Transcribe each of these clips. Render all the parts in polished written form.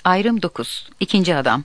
Ayrım 9. İkinci Adam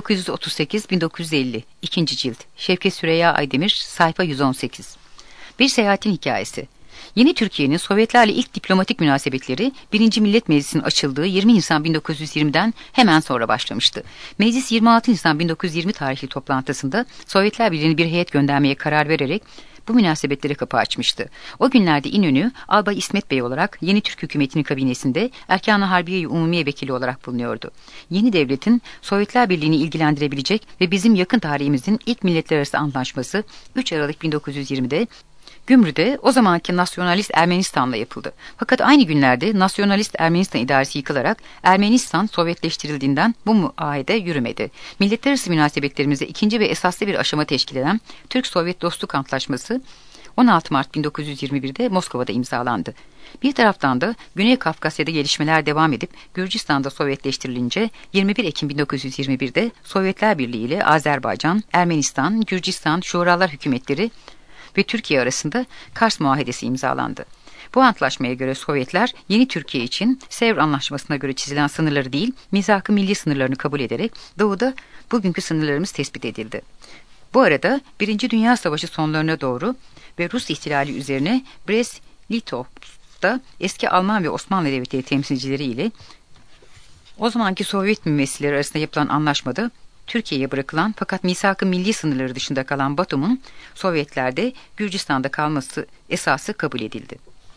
1938-1950 2. cilt Şevket Süreyya Aydemir sayfa 118. Bir seyahatin hikayesi. Yeni Türkiye'nin Sovyetlerle ilk diplomatik münasebetleri 1. Millet Meclisi'nin açıldığı 20 Nisan 1920'den hemen sonra başlamıştı. Meclis 26 Nisan 1920 tarihli toplantısında Sovyetler Birliği'ne bir heyet göndermeye karar vererek bu münasebetlere kapı açmıştı. O günlerde İnönü, Albay İsmet Bey olarak yeni Türk hükümetinin kabinesinde Erkan-ı Harbiye-i Umumiye vekili olarak bulunuyordu. Yeni devletin Sovyetler Birliği'ni ilgilendirebilecek ve bizim yakın tarihimizin ilk milletler arası antlaşması 3 Aralık 1920'de Gümrü'de o zamanki nasyonalist Ermenistan'la yapıldı. Fakat aynı günlerde nasyonalist Ermenistan idaresi yıkılarak Ermenistan Sovyetleştirildiğinden bu muahede yürümedi. Milletler arası münasebetlerimizde ikinci ve esaslı bir aşama teşkil eden Türk-Sovyet Dostluk Antlaşması 16 Mart 1921'de Moskova'da imzalandı. Bir taraftan da Güney Kafkasya'da gelişmeler devam edip Gürcistan'da Sovyetleştirilince 21 Ekim 1921'de Sovyetler Birliği ile Azerbaycan, Ermenistan, Gürcistan, Şuralar hükümetleri ve Türkiye arasında Kars Muahedesi imzalandı. Bu antlaşmaya göre Sovyetler yeni Türkiye için Sevr Anlaşması'na göre çizilen sınırları değil, misak-ı milli sınırlarını kabul ederek doğuda bugünkü sınırlarımız tespit edildi. Bu arada 1. Dünya Savaşı sonlarına doğru ve Rus ihtilali üzerine Brest-Litovsk'ta eski Alman ve Osmanlı devletleri temsilcileri ile o zamanki Sovyet mümessilleri arasında yapılan anlaşmada Türkiye'ye bırakılan fakat misak-ı milli sınırları dışında kalan Batum'un Sovyetlerde Gürcistan'da kalması esası kabul edildi.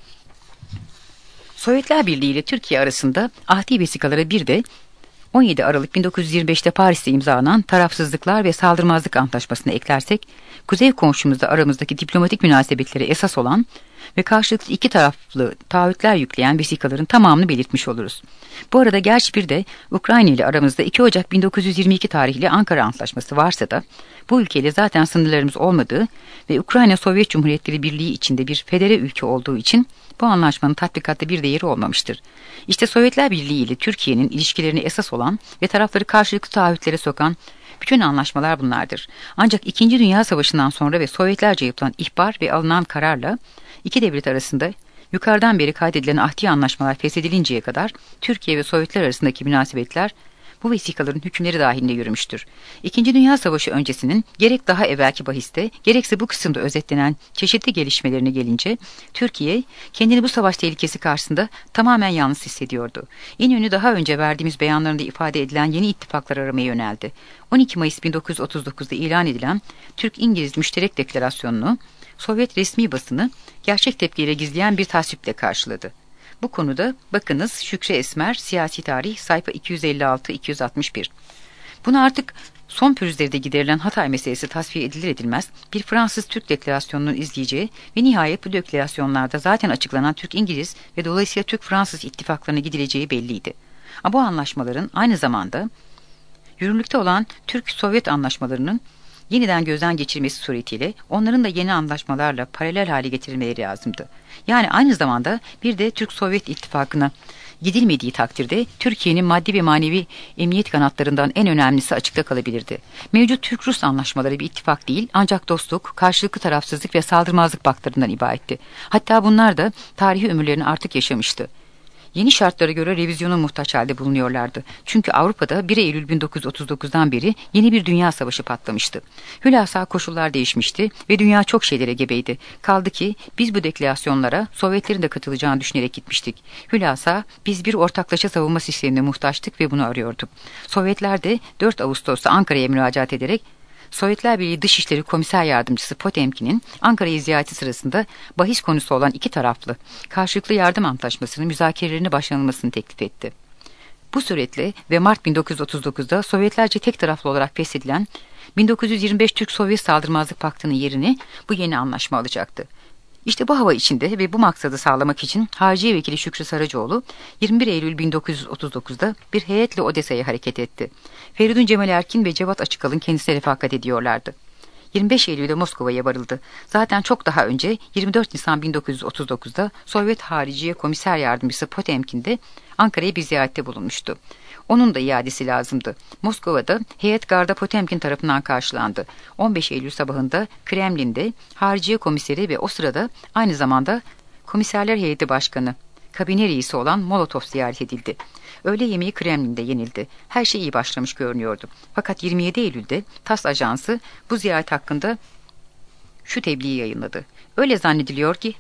Sovyetler Birliği ile Türkiye arasında ahdi vesikalara bir de 17 Aralık 1925'te Paris'te imzalanan tarafsızlıklar ve saldırmazlık antlaşmasını eklersek, kuzey komşumuzda aramızdaki diplomatik münasebetleri esas olan ve karşılıklı iki taraflı taahhütler yükleyen vesikaların tamamını belirtmiş oluruz. Bu arada gerçi bir de Ukrayna ile aramızda 2 Ocak 1922 tarihli Ankara Antlaşması varsa da bu ülkeyle zaten sınırlarımız olmadığı ve Ukrayna Sovyet Cumhuriyetleri Birliği içinde bir federe ülke olduğu için bu anlaşmanın tatbikatta bir değeri olmamıştır. İşte Sovyetler Birliği ile Türkiye'nin ilişkilerini esas olan ve tarafları karşılıklı taahhütlere sokan bütün anlaşmalar bunlardır. Ancak 2. Dünya Savaşı'ndan sonra ve Sovyetlerce yapılan ihbar ve alınan kararla iki devlet arasında yukarıdan beri kaydedilen ahdi anlaşmalar feshedilinceye kadar Türkiye ve Sovyetler arasındaki münasebetler bu vesikaların hükümleri dahilinde yürümüştür. 2. Dünya Savaşı öncesinin gerek daha evvelki bahiste gerekse bu kısımda özetlenen çeşitli gelişmelerine gelince Türkiye kendini bu savaş tehlikesi karşısında tamamen yalnız hissediyordu. İnönü daha önce verdiğimiz beyanlarında ifade edilen yeni ittifaklar aramaya yöneldi. 12 Mayıs 1939'da ilan edilen Türk-İngiliz Müşterek Deklarasyonu'nu Sovyet resmi basını gerçek tepkiyle gizleyen bir tasviple karşıladı. Bu konuda bakınız Şükrü Esmer, Siyasi Tarih, sayfa 256-261. Bunu artık son pürüzleri de giderilen Hatay meselesi tasfiye edilir edilmez bir Fransız Türk deklarasyonunun izleyeceği ve nihayet bu deklarasyonlarda zaten açıklanan Türk-İngiliz ve dolayısıyla Türk-Fransız ittifaklarına gidileceği belliydi. Ama bu anlaşmaların aynı zamanda yürürlükte olan Türk-Sovyet anlaşmalarının yeniden gözden geçirmesi suretiyle onların da yeni anlaşmalarla paralel hale getirilmeleri lazımdı. Yani aynı zamanda bir de Türk-Sovyet ittifakına gidilmediği takdirde Türkiye'nin maddi ve manevi emniyet kanatlarından en önemlisi açıkta kalabilirdi. Mevcut Türk-Rus anlaşmaları bir ittifak değil ancak dostluk, karşılıklı tarafsızlık ve saldırmazlık baktırından ibaretti. Hatta bunlar da tarihi ömürlerini artık yaşamıştı. Yeni şartlara göre revizyona muhtaç halde bulunuyorlardı. Çünkü Avrupa'da 1 Eylül 1939'dan beri yeni bir dünya savaşı patlamıştı. Hülasa koşullar değişmişti ve dünya çok şeylere gebeydi. Kaldı ki biz bu deklarasyonlara Sovyetlerin de katılacağını düşünerek gitmiştik. Hülasa biz bir ortaklaşa savunma sistemine muhtaçtık ve bunu arıyorduk. Sovyetler de 4 Ağustos'ta Ankara'ya müracaat ederek Sovyetler Birliği Dışişleri Komiser Yardımcısı Potemkin'in Ankara'yı ziyareti sırasında bahis konusu olan iki taraflı karşılıklı yardım antlaşmasının müzakerelerini başlanılmasını teklif etti. Bu suretle ve Mart 1939'da Sovyetlerce tek taraflı olarak feshedilen 1925 Türk-Sovyet Saldırmazlık Paktı'nın yerini bu yeni anlaşma alacaktı. İşte bu hava içinde ve bu maksadı sağlamak için Harciye Vekili Şükrü Saracoğlu 21 Eylül 1939'da bir heyetle Odessa'ya hareket etti. Feridun Cemal Erkin ve Cevat Açıkalın kendisine refakat ediyorlardı. 25 Eylül'de Moskova'ya varıldı. Zaten çok daha önce 24 Nisan 1939'da Sovyet Hariciye Komiser Yardımcısı Potemkin de Ankara'ya bir ziyarette bulunmuştu. Onun da iadesi lazımdı. Moskova'da heyet garda Potemkin tarafından karşılandı. 15 Eylül sabahında Kremlin'de Hariciye Komiseri ve o sırada aynı zamanda Komiserler Heyeti Başkanı kabine reisi olan Molotov ziyaret edildi. Öğle yemeği Kremlin'de yenildi. Her şey iyi başlamış görünüyordu. Fakat 27 Eylül'de TASS ajansı bu ziyaret hakkında şu tebliği yayınladı. Öyle zannediliyor ki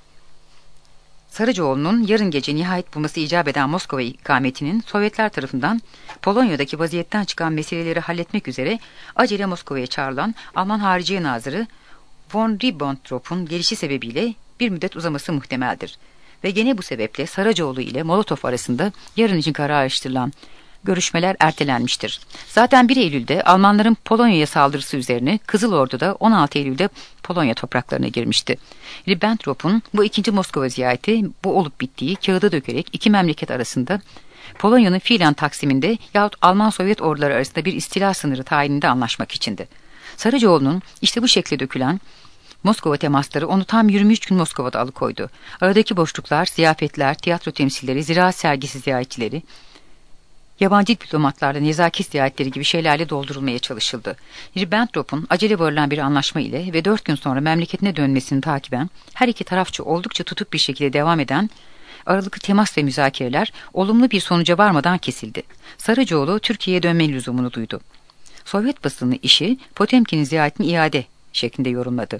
Sarıcıoğlu'nun yarın gece nihayet bulması icap eden Moskova ikametinin Sovyetler tarafından Polonya'daki vaziyetten çıkan meseleleri halletmek üzere acele Moskova'ya çağrılan Alman Hariciye Nazırı von Ribbentrop'un gelişi sebebiyle bir müddet uzaması muhtemeldir. Ve gene bu sebeple Sarıcıoğlu ile Molotov arasında yarın için kararlaştırılan görüşmeler ertelenmiştir. Zaten 1 Eylül'de Almanların Polonya'ya saldırısı üzerine Kızıl Ordu da 16 Eylül'de Polonya topraklarına girmişti. Ribbentrop'un bu ikinci Moskova ziyareti bu olup bittiği kağıda dökerek iki memleket arasında Polonya'nın fiilen taksiminde yahut Alman-Sovyet orduları arasında bir istila sınırı tayininde anlaşmak içindi. Sarıcıoğlu'nun işte bu şekle dökülen Moskova temasları onu tam 23 gün Moskova'da alıkoydu. Aradaki boşluklar, ziyafetler, tiyatro temsilleri, ziraat sergisi ziyaretçileri, yabancı diplomatlarla nezaket ziyaretleri gibi şeylerle doldurulmaya çalışıldı. Ribbentrop'un acele varılan bir anlaşma ile ve 4 gün sonra memleketine dönmesini takiben her iki tarafçı oldukça tutuk bir şekilde devam eden aralıklı temas ve müzakereler olumlu bir sonuca varmadan kesildi. Sarıcıoğlu Türkiye'ye dönme lüzumunu duydu. Sovyet basını işi Potemkin'in ziyaretini iade şeklinde yorumladı.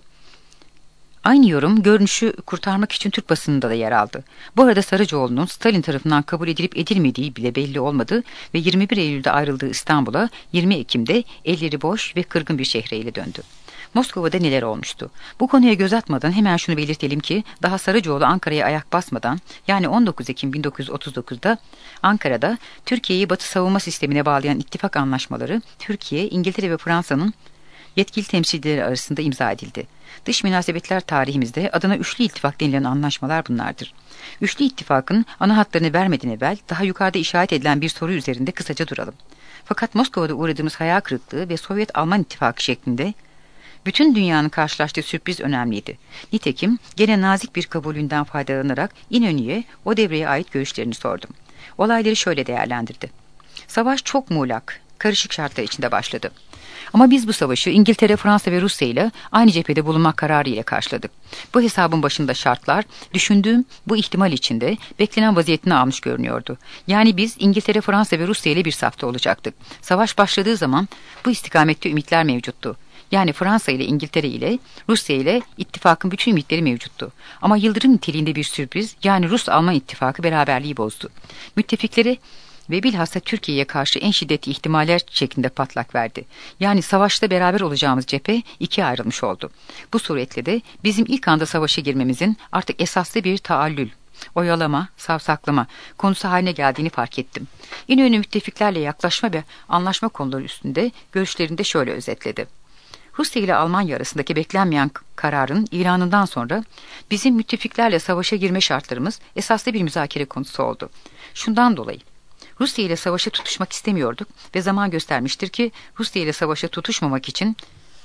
Aynı yorum görünüşü kurtarmak için Türk basınında da yer aldı. Bu arada Sarıcıoğlu'nun Stalin tarafından kabul edilip edilmediği bile belli olmadı ve 21 Eylül'de ayrıldığı İstanbul'a 20 Ekim'de elleri boş ve kırgın bir şehreyle döndü. Moskova'da neler olmuştu? Bu konuya göz atmadan hemen şunu belirtelim ki daha Sarıcıoğlu Ankara'ya ayak basmadan yani 19 Ekim 1939'da Ankara'da Türkiye'yi Batı savunma sistemine bağlayan ittifak anlaşmaları Türkiye, İngiltere ve Fransa'nın yetkili temsilcileri arasında imza edildi. Dış münasebetler tarihimizde adına Üçlü İttifak denilen anlaşmalar bunlardır. Üçlü İttifak'ın ana hatlarını vermeden evvel daha yukarıda işaret edilen bir soru üzerinde kısaca duralım. Fakat Moskova'da uğradığımız hayal kırıklığı ve Sovyet-Alman İttifakı şeklinde bütün dünyanın karşılaştığı sürpriz önemliydi. Nitekim gene nazik bir kabulünden faydalanarak İnönü'ye o devreye ait görüşlerini sordum. Olayları şöyle değerlendirdi. Savaş çok muğlak, karışık şartlar içinde başladı. Ama biz bu savaşı İngiltere, Fransa ve Rusya ile aynı cephede bulunmak kararı ile karşıladık. Bu hesabın başında şartlar, düşündüğüm bu ihtimal içinde beklenen vaziyetini almış görünüyordu. Yani biz İngiltere, Fransa ve Rusya ile bir safta olacaktık. Savaş başladığı zaman bu istikamette ümitler mevcuttu. Yani Fransa ile İngiltere ile Rusya ile ittifakın bütün ümitleri mevcuttu. Ama yıldırım niteliğinde bir sürpriz yani Rus-Alman ittifakı beraberliği bozdu. Müttefikleri ve bilhassa Türkiye'ye karşı en şiddetli ihtimaller şeklinde patlak verdi. Yani savaşta beraber olacağımız cephe ikiye ayrılmış oldu. Bu suretle de bizim ilk anda savaşa girmemizin artık esaslı bir taallül, oyalama, savsaklama konusu haline geldiğini fark ettim. İnönü müttefiklerle yaklaşma ve anlaşma konuları üstünde görüşlerinde şöyle özetledi. Rusya ile Almanya arasındaki beklenmeyen kararın ilanından sonra bizim müttefiklerle savaşa girme şartlarımız esaslı bir müzakere konusu oldu. Şundan dolayı Rusya ile savaşa tutuşmak istemiyorduk ve zaman göstermiştir ki Rusya ile savaşa tutuşmamak için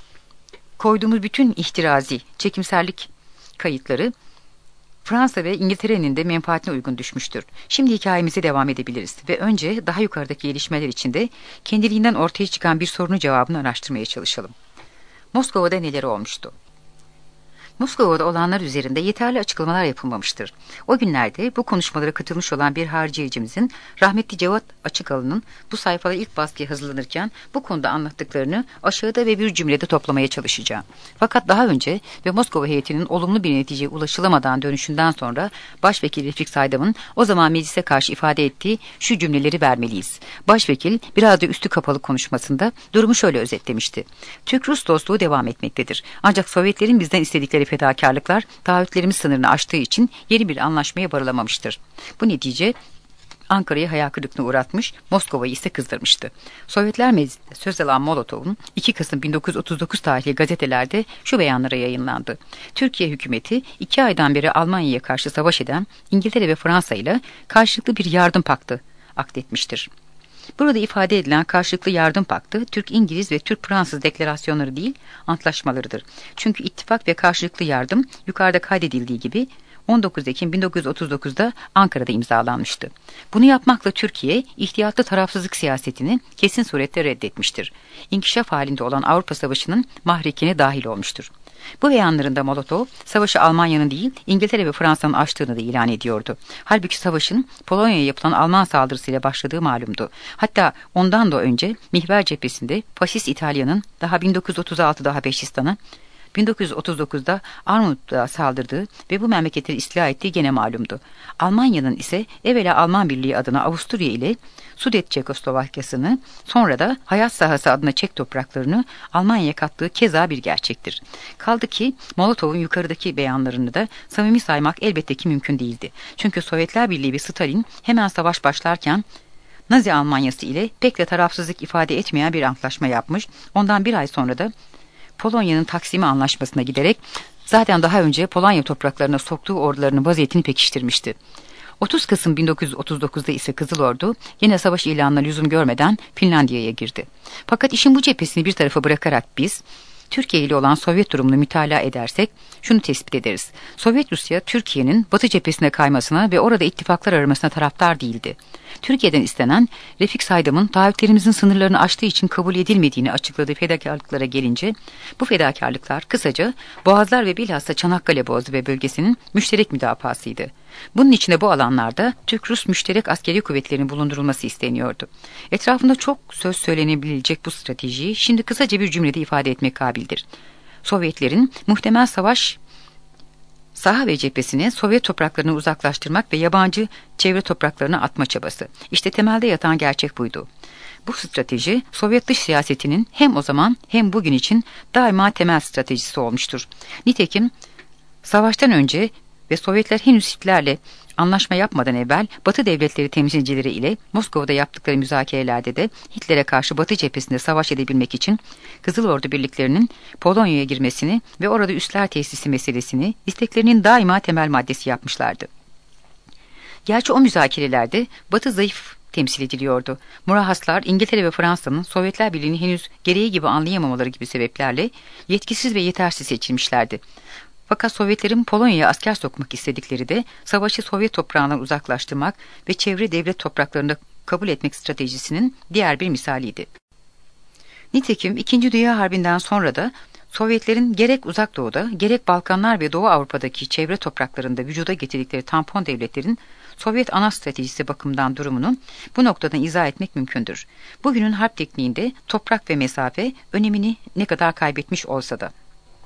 koyduğumuz bütün ihtirazi, çekimserlik kayıtları Fransa ve İngiltere'nin de menfaatine uygun düşmüştür. Şimdi hikayemize devam edebiliriz ve önce daha yukarıdaki gelişmeler içinde kendiliğinden ortaya çıkan bir sorunun cevabını araştırmaya çalışalım. Moskova'da neler olmuştu? Moskova'da olanlar üzerinde yeterli açıklamalar yapılmamıştır. O günlerde bu konuşmalara katılmış olan bir hariciyecimizin rahmetli Cevat Açıkalı'nın bu sayfada ilk baskıya hazırlanırken bu konuda anlattıklarını aşağıda ve bir cümlede toplamaya çalışacağım. Fakat daha önce ve Moskova heyetinin olumlu bir neticeye ulaşılamadan dönüşünden sonra Başvekil Refik Saydam'ın o zaman meclise karşı ifade ettiği şu cümleleri vermeliyiz. Başvekil biraz da üstü kapalı konuşmasında durumu şöyle özetlemişti. Türk-Rus dostluğu devam etmektedir. Ancak Sovyetlerin bizden istedikleri fedakarlıklar taahhütlerimiz sınırını aştığı için yeni bir anlaşmaya varılamamıştır. Bu netice Ankara'yı hayal kırıklığına uğratmış, Moskova'yı ise kızdırmıştı. Sovyetler Meclisi'nde söz alan Molotov'un 2 Kasım 1939 tarihli gazetelerde şu beyanlara yayınlandı. Türkiye hükümeti 2 aydan beri Almanya'ya karşı savaş eden İngiltere ve Fransa ile karşılıklı bir yardım paktı akdetmiştir. Burada ifade edilen karşılıklı yardım paktı, Türk-İngiliz ve Türk-Fransız deklarasyonları değil, antlaşmalarıdır. Çünkü ittifak ve karşılıklı yardım yukarıda kaydedildiği gibi 19 Ekim 1939'da Ankara'da imzalanmıştı. Bunu yapmakla Türkiye, ihtiyatlı tarafsızlık siyasetini kesin surette reddetmiştir. İnkişaf halinde olan Avrupa Savaşı'nın mahrekine dahil olmuştur. Bu beyanlarında Molotov, savaşı Almanya'nın değil, İngiltere ve Fransa'nın açtığını da ilan ediyordu. Halbuki savaşın Polonya'ya yapılan Alman saldırısıyla başladığı malumdu. Hatta ondan da önce Mihver cephesinde Faşist İtalya'nın daha 1936'da Habeşistan'a, 1939'da Armut'a saldırdığı ve bu memleketleri istila ettiği gene malumdu. Almanya'nın ise evvela Alman Birliği adına Avusturya ile Sudet Çekoslovakyasını, sonra da hayat sahası adına Çek topraklarını Almanya'ya kattığı keza bir gerçektir. Kaldı ki Molotov'un yukarıdaki beyanlarını da samimi saymak elbette ki mümkün değildi. Çünkü Sovyetler Birliği ve Stalin hemen savaş başlarken Nazi Almanyası ile pek de tarafsızlık ifade etmeyen bir antlaşma yapmış. Ondan bir ay sonra da Polonya'nın Taksimi Anlaşması'na giderek zaten daha önce Polonya topraklarına soktuğu ordularının vaziyetini pekiştirmişti. 30 Kasım 1939'da ise Kızıl Ordu yine savaş ilanına lüzum görmeden Finlandiya'ya girdi. Fakat işin bu cephesini bir tarafa bırakarak biz Türkiye ile olan Sovyet durumunu mütalaa edersek şunu tespit ederiz. Sovyet Rusya Türkiye'nin Batı cephesine kaymasına ve orada ittifaklar aramasına taraftar değildi. Türkiye'den istenen Refik Saydam'ın taahhütlerimizin sınırlarını aştığı için kabul edilmediğini açıkladığı fedakarlıklara gelince bu fedakarlıklar kısaca Boğazlar ve bilhassa Çanakkale Boğazı ve bölgesinin müşterek müdafasıydı. Bunun içinde bu alanlarda Türk-Rus müşterek askeri kuvvetlerinin bulundurulması isteniyordu. Etrafında çok söz söylenebilecek bu stratejiyi şimdi kısaca bir cümlede ifade etmek kabildir. Sovyetlerin muhtemel savaş saha ve cephesini Sovyet topraklarını uzaklaştırmak ve yabancı çevre topraklarına atma çabası. İşte temelde yatan gerçek buydu. Bu strateji Sovyet dış siyasetinin hem o zaman hem bugün için daima temel stratejisi olmuştur. Nitekim savaştan önce ve Sovyetler henüz Hitler'le anlaşma yapmadan evvel Batı devletleri temsilcileri ile Moskova'da yaptıkları müzakerelerde de Hitler'e karşı Batı cephesinde savaş edebilmek için Kızıl Ordu birliklerinin Polonya'ya girmesini ve orada üsler tesisi meselesini isteklerinin daima temel maddesi yapmışlardı. Gerçi o müzakerelerde Batı zayıf temsil ediliyordu. Murahhaslar İngiltere ve Fransa'nın Sovyetler Birliği'ni henüz gereği gibi anlayamamaları gibi sebeplerle yetkisiz ve yetersiz seçilmişlerdi. Fakat Sovyetlerin Polonya'ya asker sokmak istedikleri de savaşı Sovyet toprağından uzaklaştırmak ve çevre devlet topraklarında kabul etmek stratejisinin diğer bir misaliydi. Nitekim 2. Dünya Harbi'nden sonra da Sovyetlerin gerek Uzak Doğu'da gerek Balkanlar ve Doğu Avrupa'daki çevre topraklarında vücuda getirdikleri tampon devletlerin Sovyet ana stratejisi bakımından durumunu bu noktadan izah etmek mümkündür. Bugünün harp tekniğinde toprak ve mesafe önemini ne kadar kaybetmiş olsa da.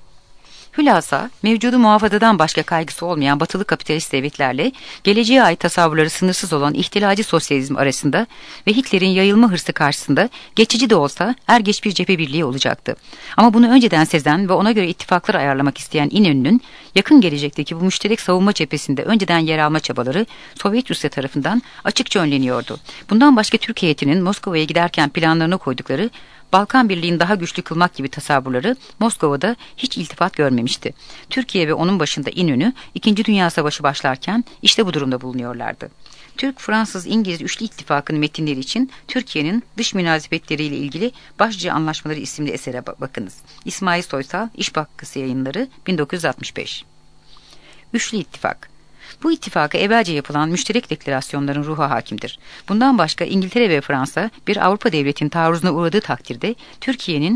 Hülasa, mevcudu muhafazadan başka kaygısı olmayan batılı kapitalist devletlerle geleceğe ait tasavvurları sınırsız olan ihtilacı sosyalizm arasında ve Hitler'in yayılma hırsı karşısında geçici de olsa er geç bir cephe birliği olacaktı. Ama bunu önceden sezen ve ona göre ittifakları ayarlamak isteyen İnönü'nün yakın gelecekteki bu müşterek savunma cephesinde önceden yer alma çabaları Sovyet Rusya tarafından açıkça önleniyordu. Bundan başka Türk heyetinin Moskova'ya giderken planlarına koydukları Balkan Birliği'ni daha güçlü kılmak gibi tasavvurları Moskova'da hiç iltifat görmemişti. Türkiye ve onun başında İnönü 2. Dünya Savaşı başlarken işte bu durumda bulunuyorlardı. Türk, Fransız, İngiliz Üçlü İttifakı'nın metinleri için Türkiye'nin dış münasebetleriyle ilgili Başlıca Anlaşmaları isimli esere bakınız. İsmail Soysal, İş Bankası Yayınları 1965. Üçlü İttifak. Bu ittifaka evvelce yapılan müşterek deklarasyonların ruhu hakimdir. Bundan başka İngiltere ve Fransa bir Avrupa devletinin taarruzuna uğradığı takdirde Türkiye'nin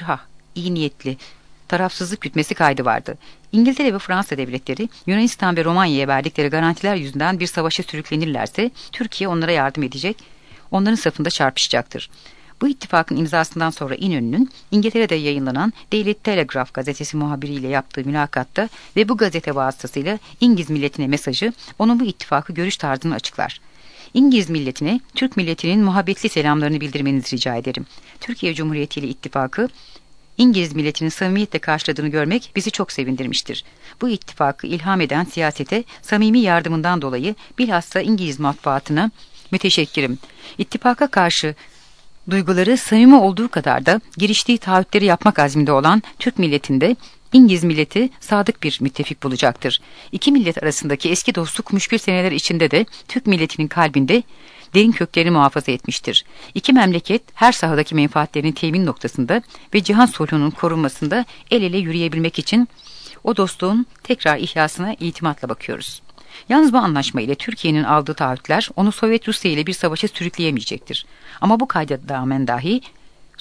iyi niyetli, tarafsızlık gütmesi kaydı vardı. İngiltere ve Fransa devletleri Yunanistan ve Romanya'ya verdikleri garantiler yüzünden bir savaşa sürüklenirlerse Türkiye onlara yardım edecek, onların safında çarpışacaktır. Bu ittifakın imzasından sonra İnönü'nün İngiltere'de yayınlanan Daily Telegraph gazetesi muhabiriyle yaptığı mülakatta ve bu gazete vasıtasıyla İngiliz milletine mesajı onun bu ittifakı görüş tarzını açıklar. İngiliz milletine Türk milletinin muhabbetli selamlarını bildirmenizi rica ederim. Türkiye Cumhuriyeti ile ittifakı İngiliz milletinin samimiyetle karşıladığını görmek bizi çok sevindirmiştir. Bu ittifakı ilham eden siyasete samimi yardımından dolayı bilhassa İngiliz matbuatına müteşekkirim. İttifaka karşı duyguları samimi olduğu kadar da giriştiği taahhütleri yapmak azminde olan Türk milletinde İngiliz milleti sadık bir müttefik bulacaktır. İki millet arasındaki eski dostluk müşkül seneler içinde de Türk milletinin kalbinde derin köklerini muhafaza etmiştir. İki memleket her sahadaki menfaatlerinin temin noktasında ve cihan sulhunun korunmasında el ele yürüyebilmek için o dostluğun tekrar ihyasına itimatla bakıyoruz. Yalnız bu anlaşma ile Türkiye'nin aldığı taahhütler onu Sovyet Rusya ile bir savaşa sürükleyemeyecektir. Ama bu kayda rağmen dahi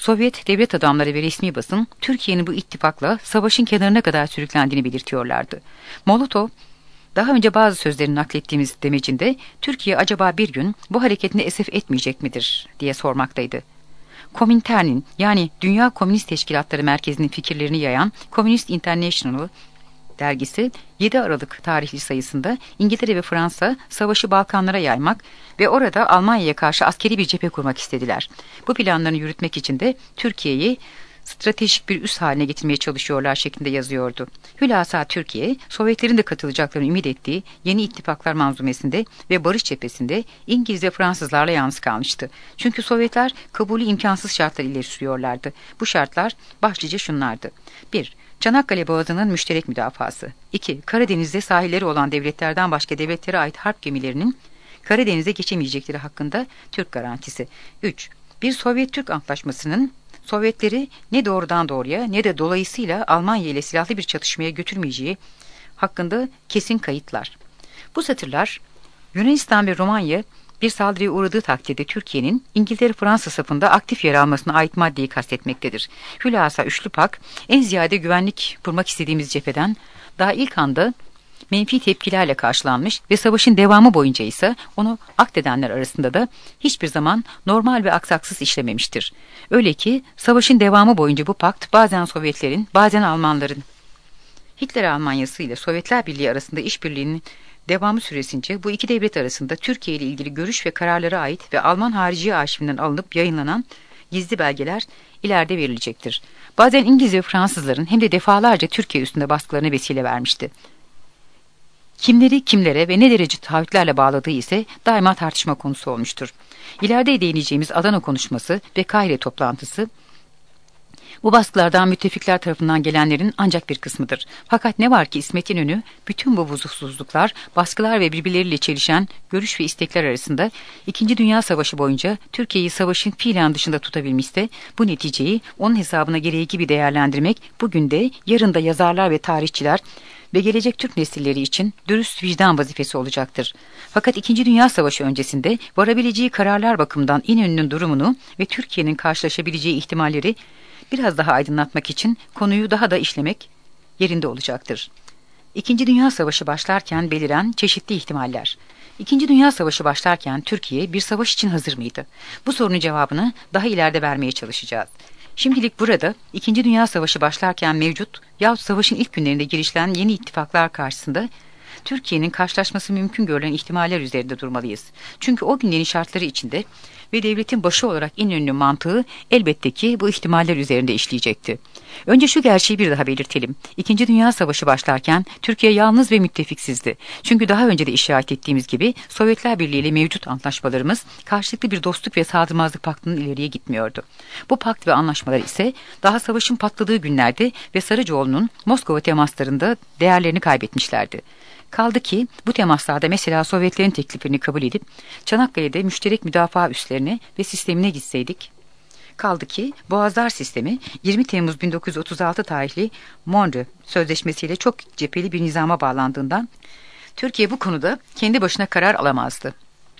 Sovyet devlet adamları ve resmi basın Türkiye'nin bu ittifakla savaşın kenarına kadar sürüklendiğini belirtiyorlardı. Molotov, daha önce bazı sözlerini naklettiğimiz demecinde Türkiye acaba bir gün bu hareketine esef etmeyecek midir diye sormaktaydı. Komintern'in, yani Dünya Komünist Teşkilatları Merkezi'nin fikirlerini yayan Communist International dergisi 7 Aralık tarihli sayısında İngiltere ve Fransa savaşı Balkanlara yaymak ve orada Almanya'ya karşı askeri bir cephe kurmak istediler. Bu planlarını yürütmek için de Türkiye'yi stratejik bir üs haline getirmeye çalışıyorlar şeklinde yazıyordu. Hülasa Türkiye, Sovyetlerin de katılacaklarını ümit ettiği yeni ittifaklar manzumesinde ve barış cephesinde İngiliz ve Fransızlarla yalnız kalmıştı. Çünkü Sovyetler kabulü imkansız şartlar ileri sürüyorlardı. Bu şartlar başlıca şunlardı: 1. Çanakkale Boğazı'nın müşterek müdafası. 2. Karadeniz'de sahilleri olan devletlerden başka devletlere ait harp gemilerinin Karadeniz'e geçemeyecekleri hakkında Türk garantisi. 3. Bir Sovyet-Türk antlaşmasının Sovyetleri ne doğrudan doğruya ne de dolayısıyla Almanya ile silahlı bir çatışmaya götürmeyeceği hakkında kesin kayıtlar. Bu satırlar Yunanistan ve Romanya bir saldırıya uğradığı takdirde Türkiye'nin İngiltere-Fransa safında aktif yer almasına ait maddeyi kastetmektedir. Hülasa üçlü pak en ziyade güvenlik kurmak istediğimiz cepheden daha ilk anda menfi tepkilerle karşılanmış ve savaşın devamı boyunca ise onu akdedenler arasında da hiçbir zaman normal ve aksaksız işlememiştir. Öyle ki savaşın devamı boyunca bu pakt bazen Sovyetlerin, bazen Almanların, Hitler Almanyası ile Sovyetler Birliği arasında işbirliğinin devamı süresince bu iki devlet arasında Türkiye ile ilgili görüş ve kararlara ait ve Alman Hariciye Arşivinden alınıp yayınlanan gizli belgeler ileride verilecektir. Bazen İngiliz ve Fransızların hem de defalarca Türkiye üstünde baskılarına vesile vermişti. Kimleri kimlere ve ne derece taahhütlerle bağladığı ise daima tartışma konusu olmuştur. İleride değineceğimiz Adana konuşması ve Kahire toplantısı bu baskılardan müttefikler tarafından gelenlerin ancak bir kısmıdır. Fakat ne var ki İsmet İnönü bütün bu huzursuzluklar, baskılar ve birbirleriyle çelişen görüş ve istekler arasında 2. Dünya Savaşı boyunca Türkiye'yi savaşın fiilen dışında tutabilmişse bu neticeyi onun hesabına gereği gibi değerlendirmek bugün de yarın da yazarlar ve tarihçiler ve gelecek Türk nesilleri için dürüst vicdan vazifesi olacaktır. Fakat 2. Dünya Savaşı öncesinde varabileceği kararlar bakımından İnönü'nün durumunu ve Türkiye'nin karşılaşabileceği ihtimalleri biraz daha aydınlatmak için konuyu daha da işlemek yerinde olacaktır. 2. Dünya Savaşı başlarken beliren çeşitli ihtimaller. 2. Dünya Savaşı başlarken Türkiye bir savaş için hazır mıydı? Bu sorunun cevabını daha ileride vermeye çalışacağız. Şimdilik burada 2. Dünya Savaşı başlarken mevcut yahut savaşın ilk günlerinde girişilen yeni ittifaklar karşısında Türkiye'nin karşılaşması mümkün görülen ihtimaller üzerinde durmalıyız. Çünkü o günlerin şartları içinde ve devletin başı olarak İnönü'nün mantığı elbette ki bu ihtimaller üzerinde işleyecekti. Önce şu gerçeği bir daha belirtelim. 2. Dünya Savaşı başlarken Türkiye yalnız ve müttefiksizdi. Çünkü daha önce de işaret ettiğimiz gibi Sovyetler Birliği ile mevcut antlaşmalarımız karşılıklı bir dostluk ve saldırmazlık paktının ileriye gitmiyordu. Bu pakt ve anlaşmalar ise daha savaşın patladığı günlerde ve Sarıcıoğlu'nun Moskova temaslarında değerlerini kaybetmişlerdi. Kaldı ki bu temaslarda mesela Sovyetlerin teklifini kabul edip Çanakkale'de müşterek müdafaa üslerine ve sistemine gitseydik. Kaldı ki Boğazlar sistemi 20 Temmuz 1936 tarihli Montreux Sözleşmesi'yle çok cepheli bir nizama bağlandığından Türkiye bu konuda kendi başına karar alamazdı.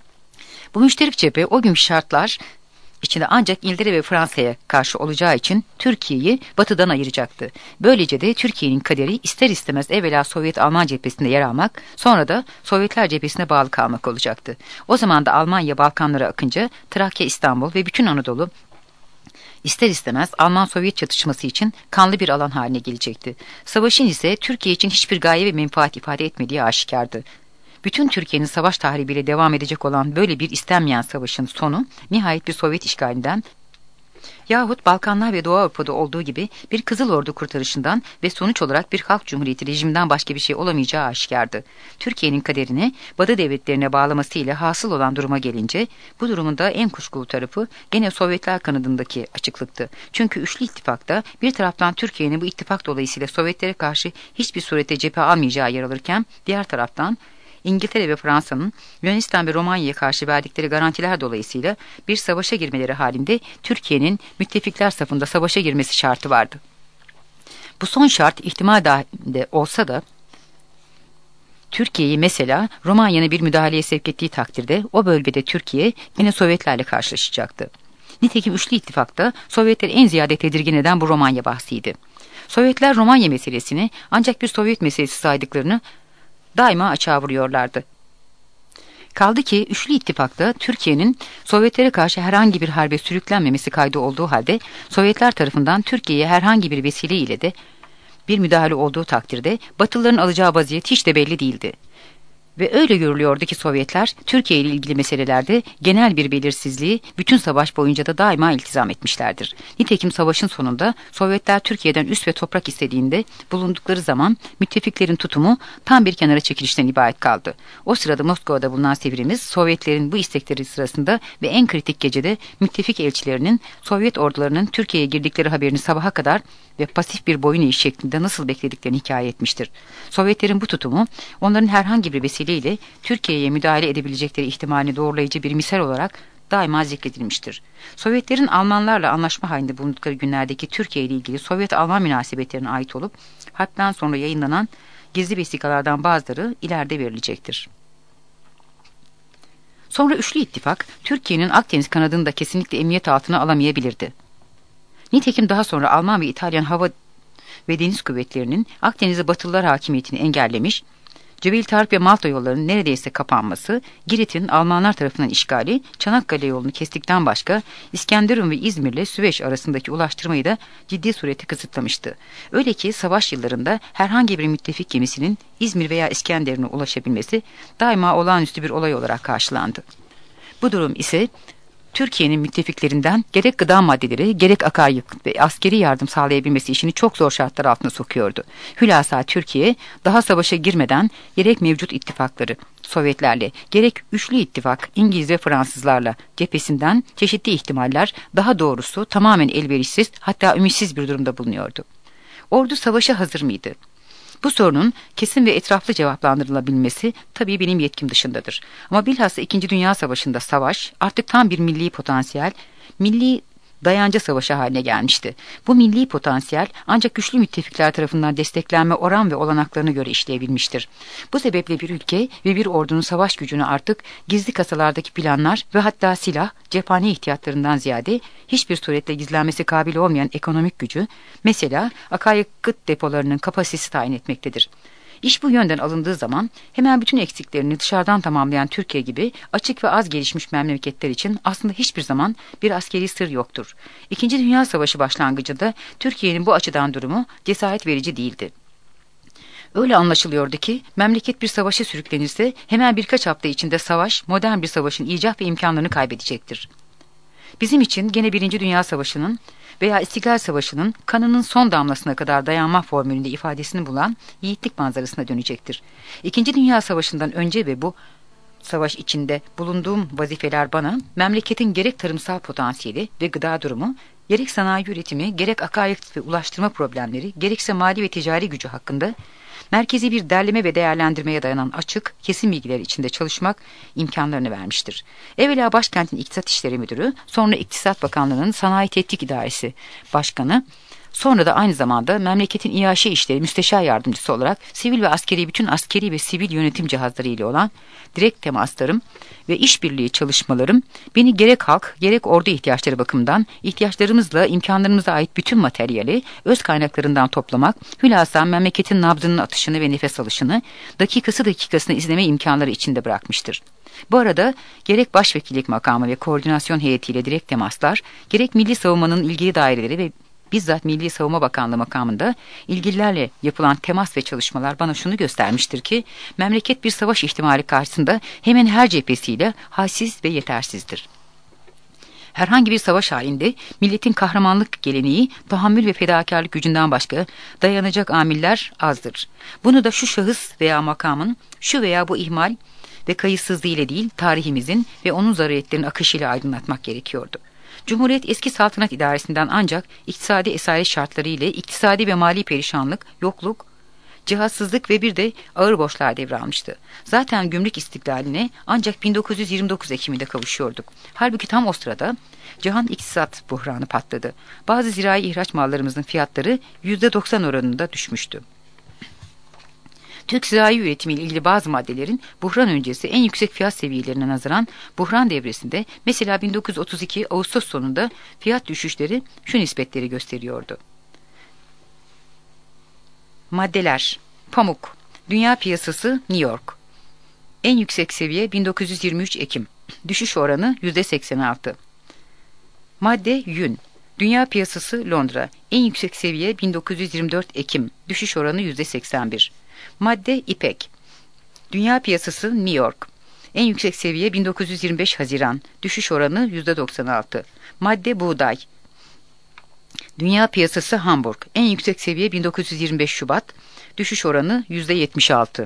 Bu müşterek cephe o günkü şartlar içinde ancak İngiltere ve Fransa'ya karşı olacağı için Türkiye'yi batıdan ayıracaktı. Böylece de Türkiye'nin kaderi ister istemez evvela Sovyet-Alman cephesinde yer almak, sonra da Sovyetler cephesine bağlı kalmak olacaktı. O zaman da Almanya Balkanlara akınca Trakya, İstanbul ve bütün Anadolu ister istemez Alman-Sovyet çatışması için kanlı bir alan haline gelecekti. Savaşın ise Türkiye için hiçbir gaye ve menfaat ifade etmediği aşikardı. Bütün Türkiye'nin savaş tahribiyle devam edecek olan böyle bir istenmeyen savaşın sonu nihayet bir Sovyet işgalinden yahut Balkanlar ve Doğu Avrupa'da olduğu gibi bir Kızıl Ordu kurtarışından ve sonuç olarak bir halk cumhuriyeti rejiminden başka bir şey olamayacağı aşikardı. Türkiye'nin kaderini Batı devletlerine bağlamasıyla hasıl olan duruma gelince bu durumun da en kuşkulu tarafı gene Sovyetler kanadındaki açıklıktı. Çünkü üçlü ittifakta bir taraftan Türkiye'nin bu ittifak dolayısıyla Sovyetlere karşı hiçbir surette cephe almayacağı yer alırken diğer taraftan İngiltere ve Fransa'nın Yunanistan ve Romanya'ya karşı verdikleri garantiler dolayısıyla bir savaşa girmeleri halinde Türkiye'nin müttefikler safında savaşa girmesi şartı vardı. Bu son şart ihtimal dahilinde olsa da Türkiye'yi mesela Romanya'nın bir müdahaleye sevk ettiği takdirde o bölgede Türkiye yine Sovyetlerle karşılaşacaktı. Nitekim Üçlü İttifak'ta Sovyetleri en ziyade tedirgin eden bu Romanya bahsiydi. Sovyetler Romanya meselesini ancak bir Sovyet meselesi saydıklarını daima açığa vuruyorlardı. Kaldı ki Üçlü İttifak'ta Türkiye'nin Sovyetlere karşı herhangi bir harbe sürüklenmemesi kaydı olduğu halde Sovyetler tarafından Türkiye'ye herhangi bir vesile ile de bir müdahale olduğu takdirde Batılıların alacağı vaziyet hiç de belli değildi. Ve öyle görülüyordu ki Sovyetler Türkiye ile ilgili meselelerde genel bir belirsizliği bütün savaş boyunca da daima iltizam etmişlerdir. Nitekim savaşın sonunda Sovyetler Türkiye'den üs ve toprak istediğinde bulundukları zaman müttefiklerin tutumu tam bir kenara çekilişten ibaret kaldı. O sırada Moskova'da bulunan sevirimiz Sovyetlerin bu istekleri sırasında ve en kritik gecede müttefik elçilerinin Sovyet ordularının Türkiye'ye girdikleri haberini sabaha kadar ve pasif bir boyun eğiş şeklinde nasıl beklediklerini hikaye etmiştir. Sovyetlerin bu tutumu onların herhangi bir vesileyle Türkiye'ye müdahale edebilecekleri ihtimalini doğrulayıcı bir misal olarak daima zikredilmiştir. Sovyetlerin Almanlarla anlaşma halinde bulundukları günlerdeki Türkiye ile ilgili Sovyet-Alman münasebetlerine ait olup harpten sonra yayınlanan gizli vesikalardan bazıları ileride verilecektir. Sonra Üçlü İttifak Türkiye'nin Akdeniz kanadını da kesinlikle emniyet altına alamayabilirdi. Nitekim daha sonra Alman ve İtalyan hava ve deniz kuvvetlerinin Akdeniz'de Batılılar hakimiyetini engellemiş, Gibraltar ve Malta yollarının neredeyse kapanması, Girit'in Almanlar tarafından işgali, Çanakkale yolunu kestikten başka İskenderun ve İzmir'le Süveyş arasındaki ulaştırmayı da ciddi surette kısıtlamıştı. Öyle ki savaş yıllarında herhangi bir müttefik gemisinin İzmir veya İskenderun'a ulaşabilmesi daima olağanüstü bir olay olarak karşılandı. Bu durum ise Türkiye'nin müttefiklerinden gerek gıda maddeleri, gerek akaryakıt ve askeri yardım sağlayabilmesi işini çok zor şartlar altına sokuyordu. Hülasa Türkiye daha savaşa girmeden gerek mevcut ittifakları Sovyetlerle, gerek Üçlü İttifak İngiliz ve Fransızlarla cephesinden çeşitli ihtimaller, daha doğrusu tamamen elverişsiz, hatta ümitsiz bir durumda bulunuyordu. Ordu savaşa hazır mıydı? Bu sorunun kesin ve etraflı cevaplandırılabilmesi tabii benim yetkim dışındadır. Ama bilhassa 2. Dünya Savaşı'nda savaş artık tam bir milli potansiyel, milli dayanca savaşı haline gelmişti. Bu milli potansiyel ancak güçlü müttefikler tarafından desteklenme oran ve olanaklarına göre işleyebilmiştir. Bu sebeple bir ülke ve bir ordunun savaş gücünü artık gizli kasalardaki planlar ve hatta silah, cephane ihtiyatlarından ziyade hiçbir suretle gizlenmesi kabil olmayan ekonomik gücü, mesela akaryakıt depolarının kapasitesi tayin etmektedir. İş bu yönden alındığı zaman hemen bütün eksiklerini dışarıdan tamamlayan Türkiye gibi açık ve az gelişmiş memleketler için aslında hiçbir zaman bir askeri sır yoktur. İkinci Dünya Savaşı başlangıcında Türkiye'nin bu açıdan durumu cesaret verici değildi. Öyle anlaşılıyordu ki memleket bir savaşa sürüklenirse hemen birkaç hafta içinde savaş, modern bir savaşın icap ve imkanlarını kaybedecektir. Bizim için gene Birinci Dünya Savaşı'nın veya İstiklal Savaşı'nın kanının son damlasına kadar dayanma formülünde ifadesini bulan yiğitlik manzarasına dönecektir. İkinci Dünya Savaşı'ndan önce ve bu savaş içinde bulunduğum vazifeler bana memleketin gerek tarımsal potansiyeli ve gıda durumu, gerek sanayi üretimi, gerek akaryakıt ve ulaştırma problemleri, gerekse mali ve ticari gücü hakkında merkezi bir derleme ve değerlendirmeye dayanan açık, kesin bilgiler içinde çalışmak imkanlarını vermiştir. Evvela başkentin İktisat İşleri Müdürü, sonra İktisat Bakanlığı'nın Sanayi Tetkik İdaresi Başkanı, sonra da aynı zamanda memleketin İAŞ İşleri Müsteşar Yardımcısı olarak sivil ve askeri bütün askeri ve sivil yönetim cihazları ile olan direkt temaslarım ve işbirliği çalışmalarım beni gerek halk gerek ordu ihtiyaçları bakımından ihtiyaçlarımızla imkanlarımıza ait bütün materyali öz kaynaklarından toplamak, hülasa memleketin nabzının atışını ve nefes alışını dakikası dakikasına izleme imkanları içinde bırakmıştır. Bu arada gerek başvekillik makamı ve koordinasyon heyetiyle direkt temaslar, gerek Milli Savunma'nın ilgili daireleri ve bizzat Milli Savunma Bakanlığı makamında ilgililerle yapılan temas ve çalışmalar bana şunu göstermiştir ki memleket bir savaş ihtimali karşısında hemen her cephesiyle halsiz ve yetersizdir. Herhangi bir savaş halinde milletin kahramanlık geleneği, tahammül ve fedakarlık gücünden başka dayanacak amiller azdır. Bunu da şu şahıs veya makamın şu veya bu ihmal ve kayıtsızlığı ile değil, tarihimizin ve onun zaruretlerinin akışıyla aydınlatmak gerekiyordu. Cumhuriyet eski saltanat idaresinden ancak iktisadi esaret şartları ile iktisadi ve mali perişanlık, yokluk, cihazsızlık ve bir de ağır borçlar devralmıştı. Zaten gümrük istiklaline ancak 1929 Ekim'de kavuşuyorduk. Halbuki tam o sırada cihan iktisat buhranı patladı. Bazı zirai ihraç mallarımızın fiyatları %90 oranında düşmüştü. Türk zirai üretimiyle ilgili bazı maddelerin buhran öncesi en yüksek fiyat seviyelerine nazaran buhran devresinde mesela 1932 Ağustos sonunda fiyat düşüşleri şu nispetleri gösteriyordu. Maddeler: pamuk, dünya piyasası New York. En yüksek seviye 1923 Ekim. Düşüş oranı %86. Madde yün, dünya piyasası Londra. En yüksek seviye 1924 Ekim. Düşüş oranı %81. Madde ipek, dünya piyasası New York. En yüksek seviye 1925 Haziran. Düşüş oranı %96. Madde buğday, dünya piyasası Hamburg. En yüksek seviye 1925 Şubat. Düşüş oranı %76.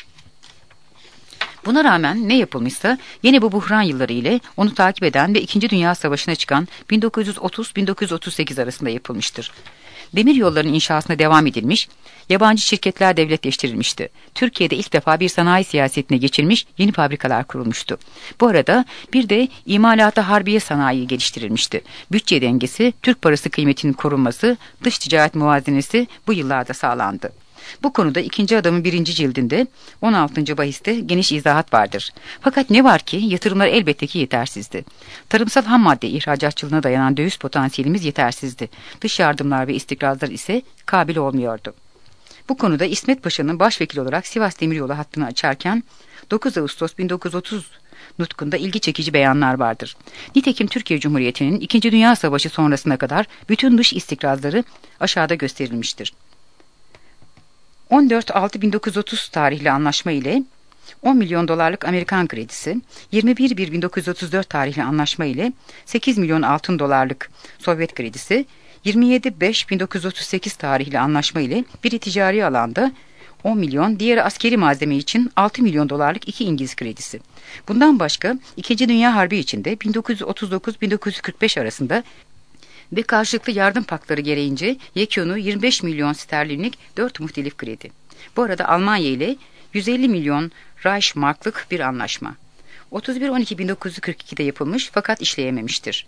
Buna rağmen ne yapılmışsa yine bu buhran yılları ile onu takip eden ve 2. Dünya Savaşı'na çıkan 1930-1938 arasında yapılmıştır. Demir yollarının inşasına devam edilmiş, yabancı şirketler devletleştirilmişti. Türkiye'de ilk defa bir sanayi siyasetine geçilmiş, yeni fabrikalar kurulmuştu. Bu arada bir de imalata harbiye sanayi geliştirilmişti. Bütçe dengesi, Türk parası kıymetinin korunması, dış ticaret muvazenesi bu yıllarda sağlandı. Bu konuda 2. adamın 1. cildinde 16. bahiste geniş izahat vardır. Fakat ne var ki yatırımlar elbette ki yetersizdi. Tarımsal ham madde ihracatçılığına dayanan döviz potansiyelimiz yetersizdi. Dış yardımlar ve istikrazlar ise kabil olmuyordu. Bu konuda İsmet Paşa'nın başvekil olarak Sivas Demiryolu hattını açarken 9 Ağustos 1930 nutkunda ilgi çekici beyanlar vardır. Nitekim Türkiye Cumhuriyeti'nin 2. Dünya Savaşı sonrasına kadar bütün dış istikrazları aşağıda gösterilmiştir. 14.6.1930 tarihli anlaşma ile 10 milyon dolarlık Amerikan kredisi, 21.1.1934 tarihli anlaşma ile 8 milyon altın dolarlık Sovyet kredisi, 27.5.1938 tarihli anlaşma ile biri ticari alanda 10 milyon, diğeri askeri malzeme için 6 milyon dolarlık 2 İngiliz kredisi. Bundan başka 2. Dünya Harbi içinde 1939-1945 arasında ve karşılıklı yardım pakları gereğince yekûnu 25 milyon sterlinlik 4 muhtelif kredi. Bu arada Almanya ile 150 milyon Reichsmark'lık bir anlaşma. 31-12-1942'de yapılmış fakat işleyememiştir.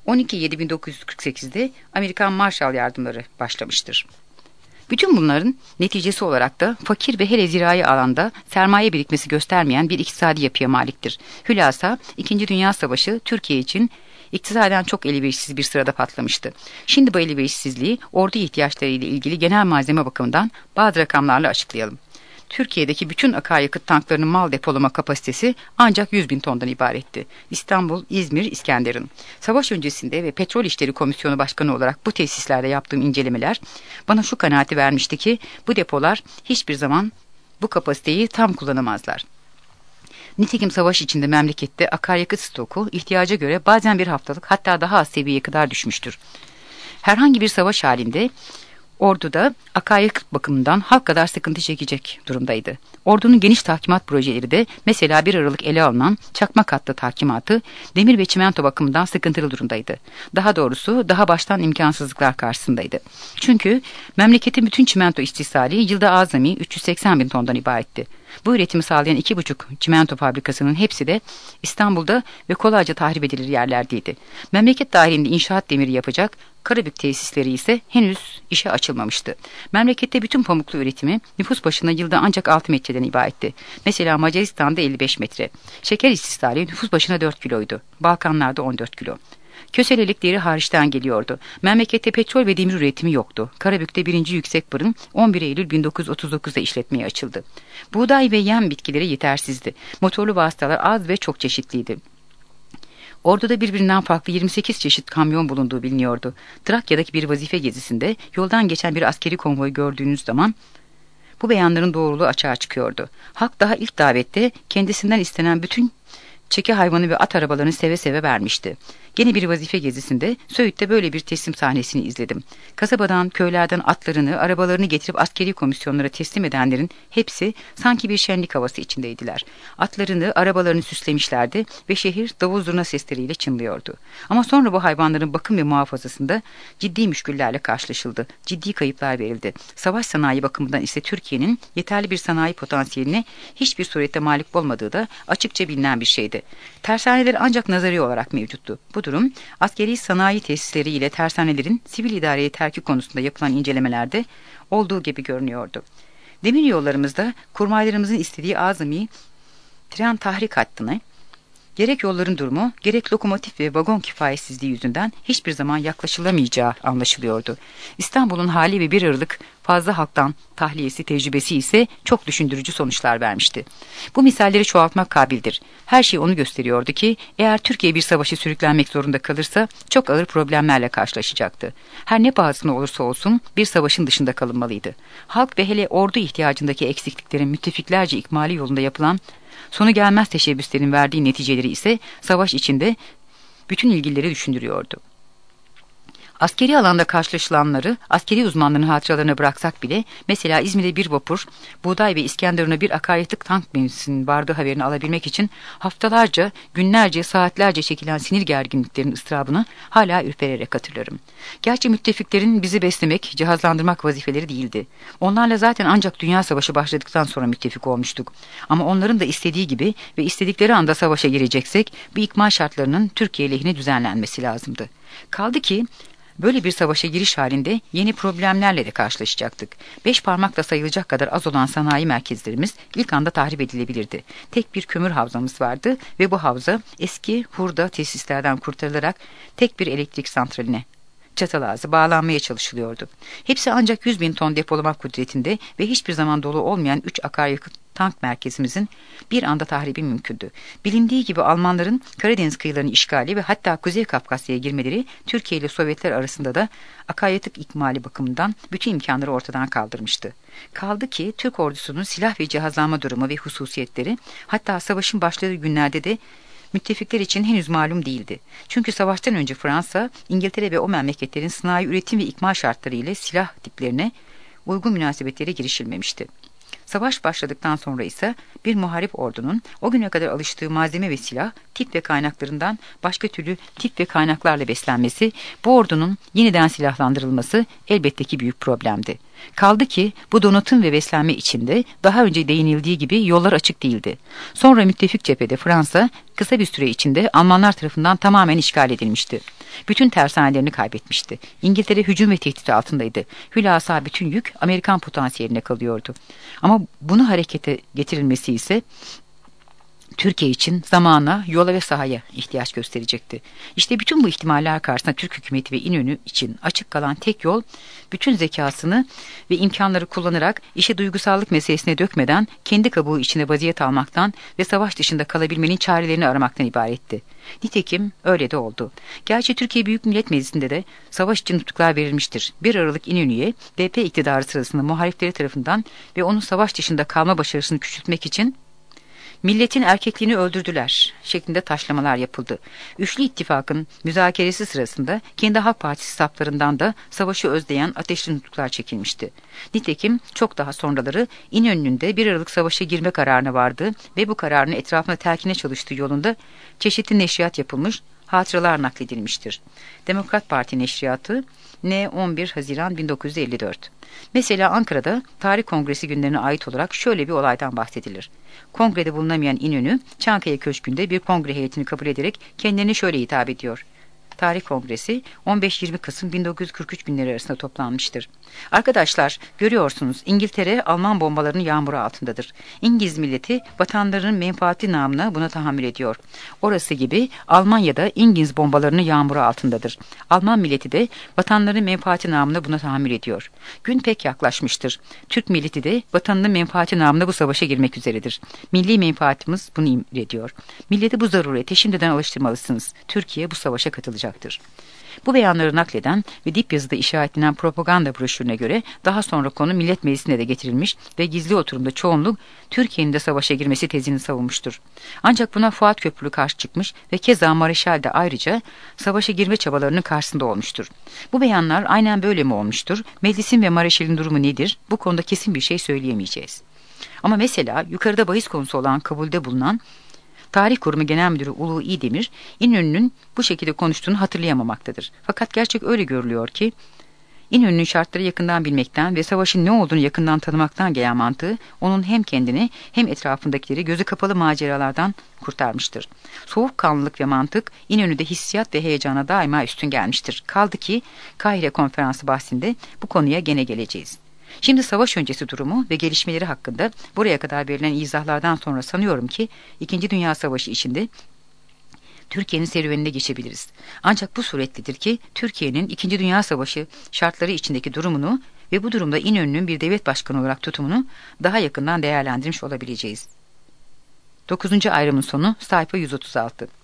12-7-1948'de Amerikan Marshall yardımları başlamıştır. Bütün bunların neticesi olarak da fakir ve hele zirai alanda sermaye birikmesi göstermeyen bir iktisadi yapıya maliktir. Hülasa 2. Dünya Savaşı Türkiye için İktisaden çok elverişsiz bir sırada patlamıştı. Şimdi bu elverişsizliği ordu ihtiyaçları ile ilgili genel malzeme bakımından bazı rakamlarla açıklayalım. Türkiye'deki bütün akaryakıt tanklarının mal depolama kapasitesi ancak 100 bin tondan ibaretti. İstanbul, İzmir, İskenderun. Savaş öncesinde ve Petrol İşleri Komisyonu Başkanı olarak bu tesislerde yaptığım incelemeler bana şu kanaati vermişti ki bu depolar hiçbir zaman bu kapasiteyi tam kullanamazlar. Nitekim savaş içinde memlekette akaryakıt stoku ihtiyaca göre bazen bir haftalık hatta daha az seviyeye kadar düşmüştür. Herhangi bir savaş halinde orduda akaryakıt bakımından halk kadar sıkıntı çekecek durumdaydı. Ordunun geniş tahkimat projeleri de mesela 1 Aralık ele alınan Çakmak Hattı tahkimatı demir ve çimento bakımından sıkıntılı durumdaydı. Daha doğrusu daha baştan imkansızlıklar karşısındaydı. Çünkü memleketin bütün çimento istisali yılda azami 380 bin tondan ibaretti. Bu üretimi sağlayan 2,5 çimento fabrikasının hepsi de İstanbul'da ve kolayca tahrip edilir yerlerdeydi. Memleket dahilinde inşaat demiri yapacak Karabük tesisleri ise henüz işe açılmamıştı. Memlekette bütün pamuklu üretimi nüfus başına yılda ancak 6 metreden ibaretti. Mesela Macaristan'da 55 metre. Şeker istisali nüfus başına 4 kiloydu. Balkanlarda 14 kilo. Köselelik deri hariçten geliyordu. Memlekette petrol ve demir üretimi yoktu. Karabük'te 1. Yüksek Barın 11 Eylül 1939'da işletmeye açıldı. Buğday ve yem bitkileri yetersizdi. Motorlu vasıtalar az ve çok çeşitliydi. Orduda birbirinden farklı 28 çeşit kamyon bulunduğu biliniyordu. Trakya'daki bir vazife gezisinde yoldan geçen bir askeri konvoyu gördüğünüz zaman bu beyanların doğruluğu açığa çıkıyordu. Halk daha ilk davette kendisinden istenen bütün çeki hayvanı ve at arabalarını seve seve vermişti. Gene bir vazife gezisinde Söğüt'te böyle bir teslim sahnesini izledim. Kasabadan, köylerden atlarını, arabalarını getirip askeri komisyonlara teslim edenlerin hepsi sanki bir şenlik havası içindeydiler. Atlarını, arabalarını süslemişlerdi ve şehir davul zurna sesleriyle çınlıyordu. Ama sonra bu hayvanların bakım ve muhafazasında ciddi müşküllerle karşılaşıldı. Ciddi kayıplar verildi. Savaş sanayi bakımından ise Türkiye'nin yeterli bir sanayi potansiyeline hiçbir surette malik olmadığı da açıkça bilinen bir şeydi. Tersaneler ancak nazari olarak mevcuttu. Bu durum askeri sanayi tesisleri ile tersanelerin sivil idareye terki konusunda yapılan incelemelerde olduğu gibi görünüyordu. Demir yollarımızda kurmaylarımızın istediği azami tren tahrik hattını, gerek yolların durumu, gerek lokomotif ve vagon kifayetsizliği yüzünden hiçbir zaman yaklaşılamayacağı anlaşılıyordu. İstanbul'un hali ve 1 Aralık fazla halktan tahliyesi tecrübesi ise çok düşündürücü sonuçlar vermişti. Bu misalleri çoğaltmak kabildir. Her şey onu gösteriyordu ki eğer Türkiye bir savaşı sürüklenmek zorunda kalırsa çok ağır problemlerle karşılaşacaktı. Her ne pahasına olursa olsun bir savaşın dışında kalınmalıydı. Halk ve hele ordu ihtiyacındaki eksikliklerin müttefiklerce ikmali yolunda yapılan sonu gelmez teşebbüslerin verdiği neticeleri ise savaş içinde bütün ilgilileri düşündürüyordu. Askeri alanda karşılaşılanları askeri uzmanların hatıralarına bıraksak bile mesela İzmir'de bir vapur, Buğday ve İskenderun'a bir akaryakıt tank mevzisinin vardığı haberini alabilmek için haftalarca, günlerce, saatlerce çekilen sinir gerginliklerinin ıstırabını hala ürpererek hatırlarım. Gerçi müttefiklerin bizi beslemek, cihazlandırmak vazifeleri değildi. Onlarla zaten ancak Dünya Savaşı başladıktan sonra müttefik olmuştuk. Ama onların da istediği gibi ve istedikleri anda savaşa gireceksek, bu ikmal şartlarının Türkiye lehine düzenlenmesi lazımdı. Kaldı ki böyle bir savaşa giriş halinde yeni problemlerle de karşılaşacaktık. 5 parmakla sayılacak kadar az olan sanayi merkezlerimiz ilk anda tahrip edilebilirdi. Tek bir kömür havzamız vardı ve bu havza eski hurda tesislerden kurtarılarak tek bir elektrik santraline, Çatalazı bağlanmaya çalışılıyordu. Hepsi ancak 100.000 ton depolama kudretinde ve hiçbir zaman dolu olmayan 3 akaryakıt tank merkezimizin bir anda tahribi mümkündü. Bilindiği gibi Almanların Karadeniz kıyılarını işgali ve hatta Kuzey Kafkasya'ya girmeleri Türkiye ile Sovyetler arasında da akaryakıt ikmali bakımından bütün imkanları ortadan kaldırmıştı. Kaldı ki Türk ordusunun silah ve cihazlanma durumu ve hususiyetleri hatta savaşın başladığı günlerde de müttefikler için henüz malum değildi. Çünkü savaştan önce Fransa, İngiltere ve o memleketlerin sanayi üretim ve ikmal şartları ile silah tiplerine uygun münasebetlere girişilmemişti. Savaş başladıktan sonra ise bir muharip ordunun o güne kadar alıştığı malzeme ve silah, tip ve kaynaklarından başka türlü tip ve kaynaklarla beslenmesi, bu ordunun yeniden silahlandırılması elbette ki büyük problemdi. Kaldı ki bu donatım ve beslenme içinde daha önce değinildiği gibi yollar açık değildi. Sonra müttefik cephede Fransa kısa bir süre içinde Almanlar tarafından tamamen işgal edilmişti. Bütün tersanelerini kaybetmişti. İngiltere hücum ve tehdit altındaydı. Hülasa bütün yük Amerikan potansiyeline kalıyordu. Ama bunu harekete getirilmesi ise Türkiye için zamana, yola ve sahaya ihtiyaç gösterecekti. İşte bütün bu ihtimaller karşısında Türk hükümeti ve İnönü için açık kalan tek yol, bütün zekasını ve imkanları kullanarak işi duygusallık meselesine dökmeden kendi kabuğu içine vaziyet almaktan ve savaş dışında kalabilmenin çarelerini aramaktan ibaretti. Nitekim öyle de oldu. Gerçi Türkiye Büyük Millet Meclisi'nde de savaş için nutuklar verilmiştir. 1 Aralık İnönü'ye BP iktidarı sırasında muhalifleri tarafından ve onun savaş dışında kalma başarısını küçültmek için milletin erkekliğini öldürdüler şeklinde taşlamalar yapıldı. Üçlü ittifakın müzakeresi sırasında kendi Halk Partisi saflarından da savaşı özleyen ateşli nutuklar çekilmişti. Nitekim çok daha sonraları İnönü'nün de 1 Aralık savaşa girme kararına vardı ve bu kararın etrafına telkine çalıştığı yolunda çeşitli neşriyat yapılmış, hatıralar nakledilmiştir. Demokrat Parti neşriyatı N 11 Haziran 1954. Mesela Ankara'da Tarih Kongresi günlerine ait olarak şöyle bir olaydan bahsedilir. Kongrede bulunamayan İnönü, Çankaya Köşkü'nde bir kongre heyetini kabul ederek kendilerine şöyle hitap ediyor. Tarih Kongresi 15-20 Kasım 1943 günleri arasında toplanmıştır. Arkadaşlar, görüyorsunuz İngiltere Alman bombalarının yağmuru altındadır. İngiliz milleti vatanlarının menfaati namına buna tahammül ediyor. Orası gibi Almanya'da İngiliz bombalarının yağmuru altındadır. Alman milleti de vatanlarının menfaati namına buna tahammül ediyor. Gün pek yaklaşmıştır. Türk milleti de vatanının menfaati namına bu savaşa girmek üzeredir. Milli menfaatimiz bunu emrediyor. Milleti bu zarurete şimdiden alıştırmalısınız. Türkiye bu savaşa katılacaktır. Bu beyanları nakleden ve dip yazıda işaretlenen propaganda broşürüne göre daha sonra konu Millet Meclisi'ne de getirilmiş ve gizli oturumda çoğunluk Türkiye'nin de savaşa girmesi tezini savunmuştur. Ancak buna Fuat Köprülü karşı çıkmış ve keza Mareşal de ayrıca savaşa girme çabalarının karşısında olmuştur. Bu beyanlar aynen böyle mi olmuştur? Meclisin ve Mareşal'in durumu nedir? Bu konuda kesin bir şey söyleyemeyeceğiz. Ama mesela yukarıda bahis konusu olan kabulde bulunan Tarih Kurumu Genel Müdürü Ulu İdemir, İnönü'nün bu şekilde konuştuğunu hatırlayamamaktadır. Fakat gerçek öyle görülüyor ki, İnönü'nün şartları yakından bilmekten ve savaşın ne olduğunu yakından tanımaktan gelen mantığı, onun hem kendini hem etrafındakileri gözü kapalı maceralardan kurtarmıştır. Soğukkanlılık ve mantık, İnönü'de hissiyat ve heyecana daima üstün gelmiştir. Kaldı ki, Kahire Konferansı bahsinde bu konuya gene geleceğiz. Şimdi savaş öncesi durumu ve gelişmeleri hakkında buraya kadar verilen izahlardan sonra sanıyorum ki 2. Dünya Savaşı içinde Türkiye'nin serüvenine geçebiliriz. Ancak bu suretlidir ki Türkiye'nin 2. Dünya Savaşı şartları içindeki durumunu ve bu durumda İnönü'nün bir devlet başkanı olarak tutumunu daha yakından değerlendirmiş olabileceğiz. 9. ayrımın sonu sayfa 136.